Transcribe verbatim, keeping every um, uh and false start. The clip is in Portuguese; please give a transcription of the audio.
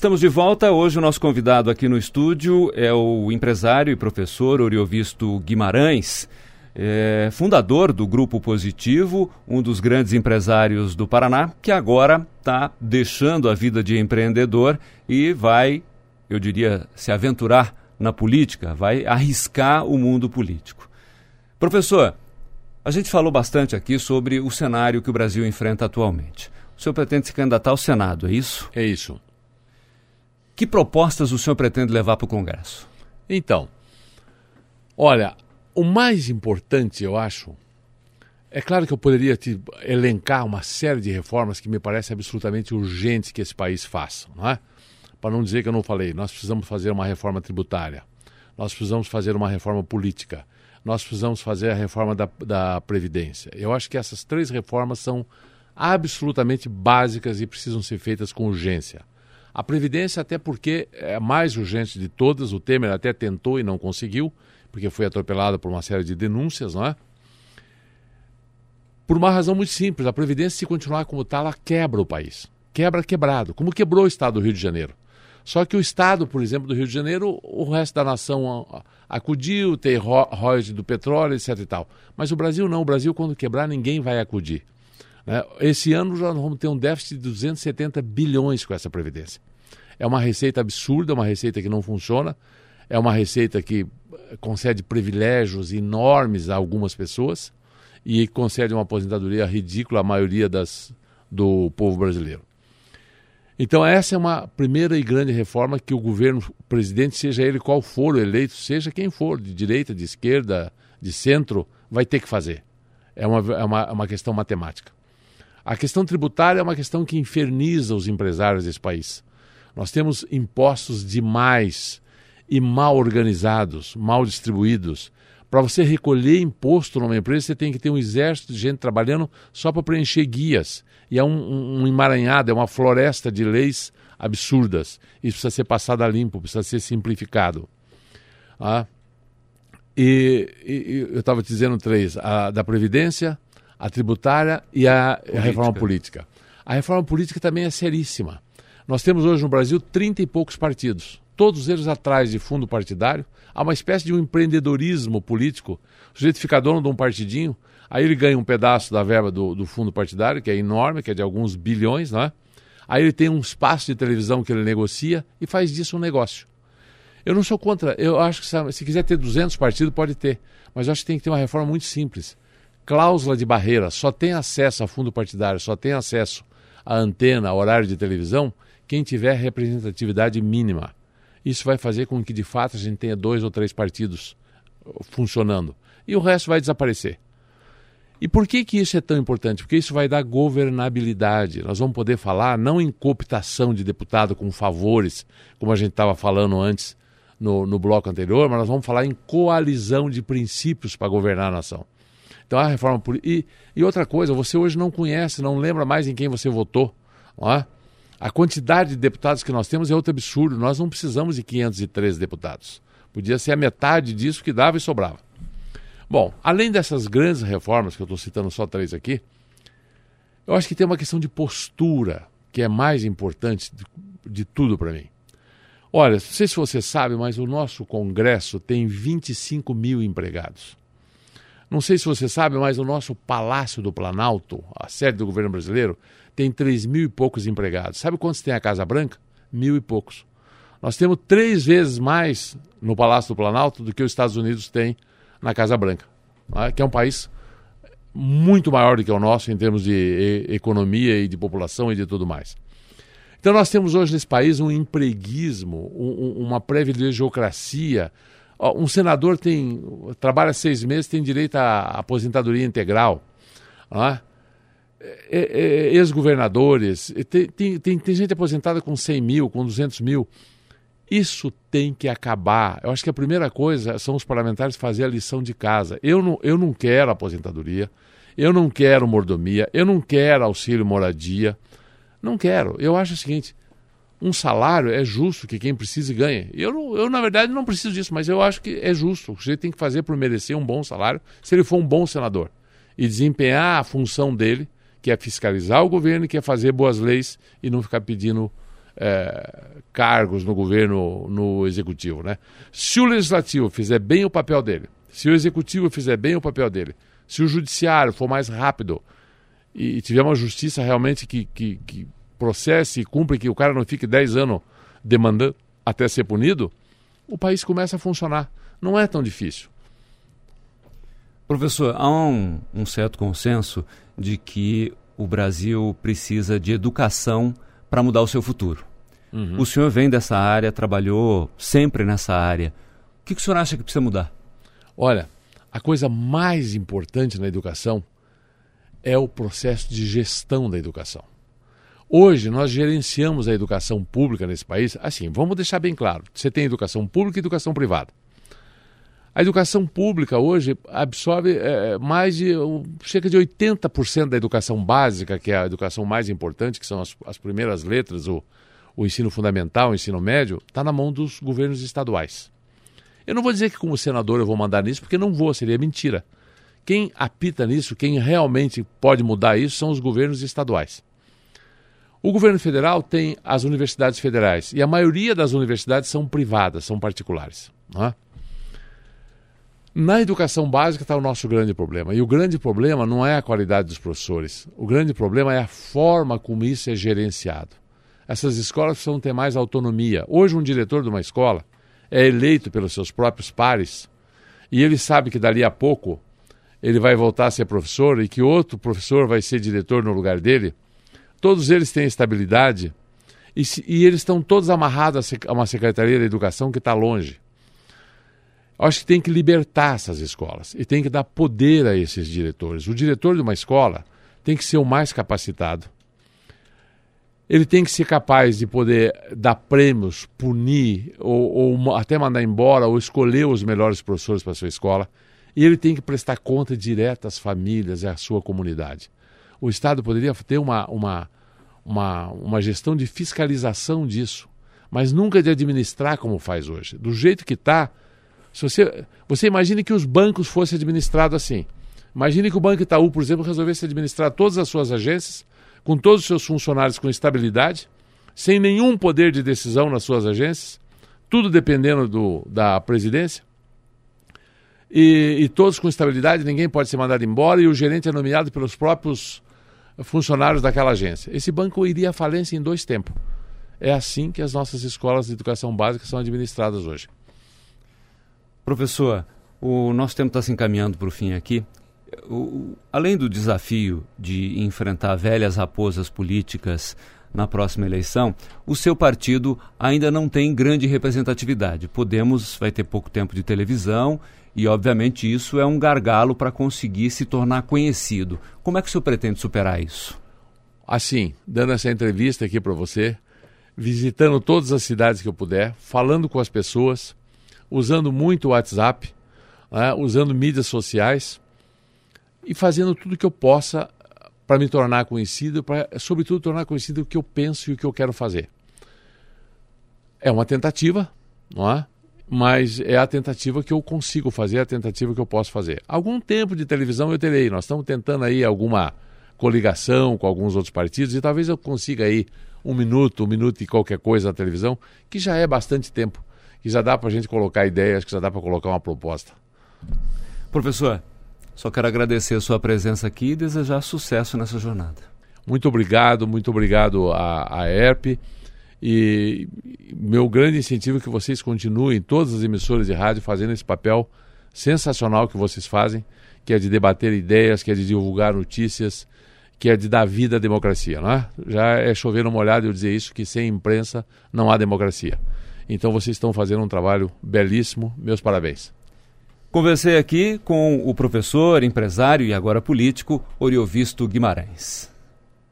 Estamos de volta. Hoje o nosso convidado aqui no estúdio é o empresário e professor Oriovisto Guimarães, é, fundador do Grupo Positivo, um dos grandes empresários do Paraná, que agora está deixando a vida de empreendedor e vai, eu diria, se aventurar na política, vai arriscar o mundo político. Professor, a gente falou bastante aqui sobre o cenário que o Brasil enfrenta atualmente. O senhor pretende se candidatar ao Senado, é isso? É isso. Que propostas o senhor pretende levar para o Congresso? Então, olha, o mais importante, eu acho, é claro que eu poderia te elencar uma série de reformas que me parecem absolutamente urgentes que esse país faça, não é? Para não dizer que eu não falei, nós precisamos fazer uma reforma tributária, nós precisamos fazer uma reforma política, nós precisamos fazer a reforma da, da Previdência. Eu acho que essas três reformas são absolutamente básicas e precisam ser feitas com urgência. A Previdência, até porque é a mais urgente de todas, o Temer até tentou e não conseguiu, porque foi atropelado por uma série de denúncias, não é? Por uma razão muito simples, a Previdência, se continuar como está, ela quebra o país. Quebra quebrado, como quebrou o Estado do Rio de Janeiro. Só que o Estado, por exemplo, do Rio de Janeiro, o resto da nação acudiu, tem royalties do petróleo, etc e tal. Mas o Brasil não, o Brasil quando quebrar ninguém vai acudir. Esse ano já vamos ter um déficit de duzentos e setenta bilhões com essa Previdência. É uma receita absurda, uma receita que não funciona, é uma receita que concede privilégios enormes a algumas pessoas e concede uma aposentadoria ridícula à maioria das, do povo brasileiro. Então essa é uma primeira e grande reforma que o governo, o presidente, seja ele qual for o eleito, seja quem for, de direita, de esquerda, de centro, vai ter que fazer. É uma, é uma, é uma questão matemática. A questão tributária é uma questão que inferniza os empresários desse país. Nós temos impostos demais e mal organizados, mal distribuídos. Para você recolher imposto numa empresa, você tem que ter um exército de gente trabalhando só para preencher guias. E é um, um, um emaranhado, é uma floresta de leis absurdas. Isso precisa ser passado a limpo, precisa ser simplificado. Ah, e, e eu estava te dizendo três, a da Previdência, a tributária e a, a reforma política. A reforma política também é seríssima. Nós temos hoje no Brasil trinta e poucos partidos, todos eles atrás de fundo partidário. Há uma espécie de um empreendedorismo político. O sujeito fica dono de um partidinho, aí ele ganha um pedaço da verba do, do fundo partidário, que é enorme, que é de alguns bilhões, não é? Aí ele tem um espaço de televisão que ele negocia e faz disso um negócio. Eu não sou contra, eu acho que se, se quiser ter duzentos partidos, pode ter, mas eu acho que tem que ter uma reforma muito simples. Cláusula de barreira, só tem acesso a fundo partidário, só tem acesso à antena, a horário de televisão, quem tiver representatividade mínima. Isso vai fazer com que, de fato, a gente tenha dois ou três partidos funcionando. E o resto vai desaparecer. E por que que isso é tão importante? Porque isso vai dar governabilidade. Nós vamos poder falar não em cooptação de deputado com favores, como a gente estava falando antes no, no bloco anterior, mas nós vamos falar em coalizão de princípios para governar a nação. Então a reforma política. E, e outra coisa, você hoje não conhece, não lembra mais em quem você votou. Não é? A quantidade de deputados que nós temos é outro absurdo. Nós não precisamos de quinhentos e treze deputados. Podia ser a metade disso que dava e sobrava. Bom, além dessas grandes reformas, que eu estou citando só três aqui, eu acho que tem uma questão de postura, que é mais importante de, de tudo para mim. Olha, não sei se você sabe, mas o nosso Congresso tem vinte e cinco mil empregados. Não sei se você sabe, mas o nosso Palácio do Planalto, a sede do governo brasileiro, tem três mil e poucos empregados. Sabe quantos tem a Casa Branca? Mil e poucos. Nós temos três vezes mais no Palácio do Planalto do que os Estados Unidos têm na Casa Branca, né? Que é um país muito maior do que o nosso em termos de e- economia e de população e de tudo mais. Então nós temos hoje nesse país um empreguismo, um, um, uma privilegiocracia. Um senador tem, trabalha seis meses, tem direito à aposentadoria integral. Não é? Ex-governadores, tem, tem, tem, tem gente aposentada com cem mil, com duzentos mil. Isso tem que acabar. Eu acho que a primeira coisa são os parlamentares fazer a lição de casa. Eu não, eu não quero aposentadoria, eu não quero mordomia, eu não quero auxílio moradia. Não quero. Eu acho o seguinte, um salário é justo que quem precisa ganhe. Eu, eu, na verdade, não preciso disso, mas eu acho que é justo. O sujeito tem que fazer por merecer um bom salário, se ele for um bom senador. E desempenhar a função dele, que é fiscalizar o governo, que é fazer boas leis e não ficar pedindo é, cargos no governo, no executivo, né? Se o legislativo fizer bem o papel dele, se o executivo fizer bem o papel dele, se o judiciário for mais rápido e, e tiver uma justiça realmente que, que, que processe e cumpre, que o cara não fique dez anos demandando até ser punido, o país começa a funcionar. Não é tão difícil. Professor, há um, um certo consenso de que o Brasil precisa de educação para mudar o seu futuro. Uhum. O senhor vem dessa área, trabalhou sempre nessa área. O que, que o senhor acha que precisa mudar? Olha, a coisa mais importante na educação é o processo de gestão da educação. Hoje nós gerenciamos a educação pública nesse país. Assim, vamos deixar bem claro, você tem educação pública e educação privada. A educação pública hoje absorve é, mais de cerca de oitenta por cento da educação básica, que é a educação mais importante, que são as, as primeiras letras, o, o ensino fundamental, o ensino médio, está na mão dos governos estaduais. Eu não vou dizer que como senador eu vou mandar nisso, porque não vou, seria mentira. Quem apita nisso, quem realmente pode mudar isso, são os governos estaduais. O governo federal tem as universidades federais, e a maioria das universidades são privadas, são particulares, não é? Na educação básica está o nosso grande problema. E o grande problema não é a qualidade dos professores. O grande problema é a forma como isso é gerenciado. Essas escolas precisam ter mais autonomia. Hoje, um diretor de uma escola é eleito pelos seus próprios pares e ele sabe que dali a pouco ele vai voltar a ser professor e que outro professor vai ser diretor no lugar dele. Todos eles têm estabilidade e, se, e eles estão todos amarrados a uma Secretaria da Educação que está longe. Eu acho que tem que libertar essas escolas e tem que dar poder a esses diretores. O diretor de uma escola tem que ser o mais capacitado. Ele tem que ser capaz de poder dar prêmios, punir ou, ou até mandar embora ou escolher os melhores professores para a sua escola. E ele tem que prestar conta direta às famílias e à sua comunidade. O Estado poderia ter uma, uma, uma, uma gestão de fiscalização disso, mas nunca de administrar como faz hoje. Do jeito que está... Se você, você imagine que os bancos fossem administrados assim. Imagine que o Banco Itaú, por exemplo, resolvesse administrar todas as suas agências, com todos os seus funcionários com estabilidade, sem nenhum poder de decisão nas suas agências, tudo dependendo do, da presidência, e, e todos com estabilidade, ninguém pode ser mandado embora, e o gerente é nomeado pelos próprios funcionários daquela agência. Esse banco iria à falência em dois tempos. É assim que as nossas escolas de educação básica são administradas hoje. Professor, o nosso tempo está se encaminhando para o fim aqui. O, além do desafio de enfrentar velhas raposas políticas na próxima eleição, o seu partido ainda não tem grande representatividade. Podemos vai ter pouco tempo de televisão e, obviamente, isso é um gargalo para conseguir se tornar conhecido. Como é que o senhor pretende superar isso? Assim, dando essa entrevista aqui para você, visitando todas as cidades que eu puder, falando com as pessoas, usando muito o WhatsApp, né, usando mídias sociais e fazendo tudo o que eu possa para me tornar conhecido, para, sobretudo, tornar conhecido o que eu penso e o que eu quero fazer. É uma tentativa, não é? Mas é a tentativa que eu consigo fazer, é a tentativa que eu posso fazer. Algum tempo de televisão eu terei. Nós estamos tentando aí alguma coligação com alguns outros partidos e talvez eu consiga aí um minuto, um minuto e qualquer coisa na televisão, que já é bastante tempo. Que já dá para a gente colocar ideias, que já dá para colocar uma proposta. Professor, só quero agradecer a sua presença aqui e desejar sucesso nessa jornada. Muito obrigado, muito obrigado à, à E R P. E meu grande incentivo é que vocês continuem, todas as emissoras de rádio, fazendo esse papel sensacional que vocês fazem, que é de debater ideias, que é de divulgar notícias, que é de dar vida à democracia, não é? Já é chover no molhado eu dizer isso, que sem imprensa não há democracia. Então vocês estão fazendo um trabalho belíssimo. Meus parabéns. Conversei aqui com o professor, empresário e agora político, Oriovisto Guimarães.